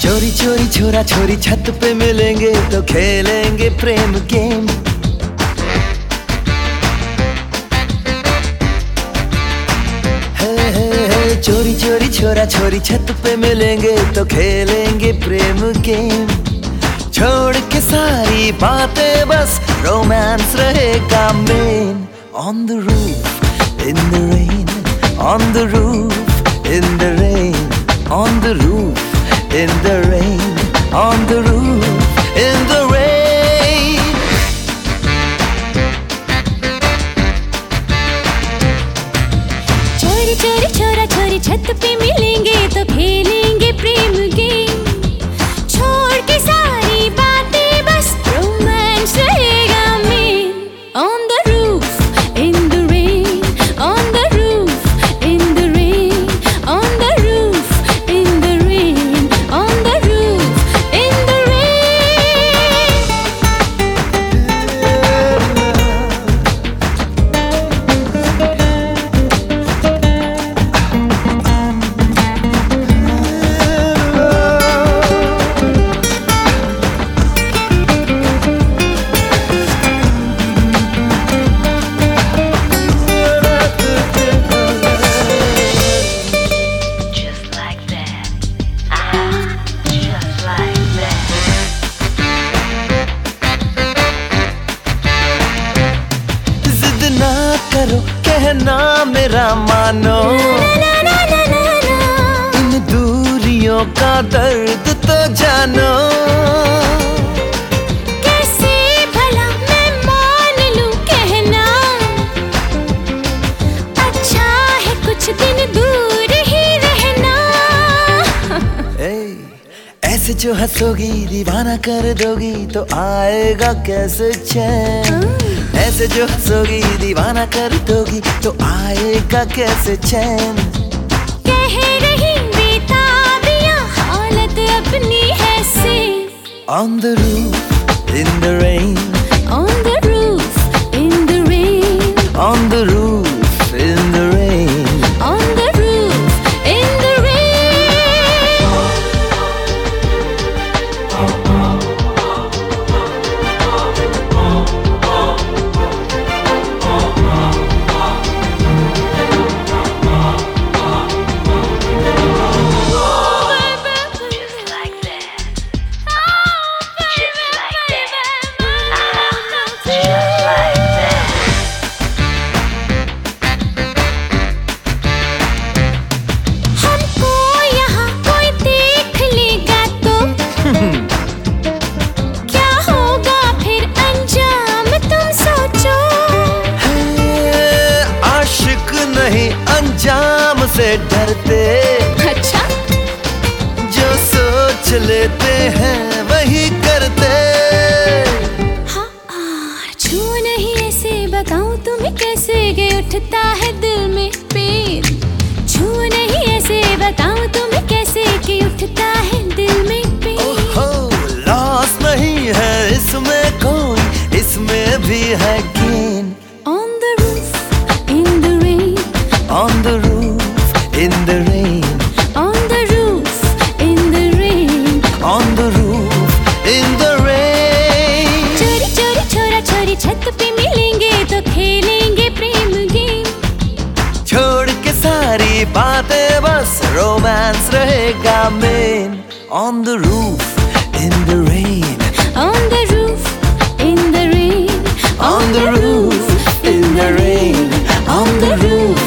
चोरी चोरी छोरा छोरी छत पे मिलेंगे तो खेलेंगे प्रेम गेम। चोरी चोरी छोरा छोरी छत पे मिलेंगे तो खेलेंगे प्रेम गेम। छोड़ के सारी बातें बस रोमांस रहेगा मेन। On the roof in the rain, on the roof in the rain, on the roof in the rain, on the roof in the rain. चोरी चोरी छोरा छोरी छत पे मिलेंगे तो खेलेंगे प्रेम गेम। छोड़ के सारी बातें बस रोमांस रहेगा मेन। On the roof in the rain, on the roof in the rain, on the roof in the rain, on the roof in the rain. करो कहना मेरा मानो, इन दूरियों का दर्द तो जानो। कैसे भला मैं मान लूं कहना, अच्छा है कुछ दिन दूर ही रहना। ऐसे जो हंसोगी दीवाना कर दोगी तो आएगा कैसे चैन। ऐसे जो हंसोगी दीवाना कर दोगी तो आएगा कैसे चैन। कह रही बेताबियां हालत अपनी है से। On the roof in the rain, On the roof in the rain, on the roof in the rain, on the roof in the rain. नहीं अंजाम से डरते, अच्छा जो सोच लेते हैं वही करते। हाँ छू नहीं ऐसे बताऊं तुम्हें कैसे के उठता है दिल में पीर। छू नहीं ऐसे बताऊं तुम्हें कैसे के उठता है दिल में पीर। लॉस नहीं है इसमें कोई, इसमें भी है gain. On the roof in the rain, on the roof in the rain, on the roof in the rain, on the roof in the rain. चोरी चोरी छोरा छोरी छत पे मिलेंगे तो खेलेंगे प्रेम गेम। छोड़ के सारी बातें बस रोमांस रहेगा मेन। On the roof in the rain, On the roof in the rain, on the roof in the rain, on the roof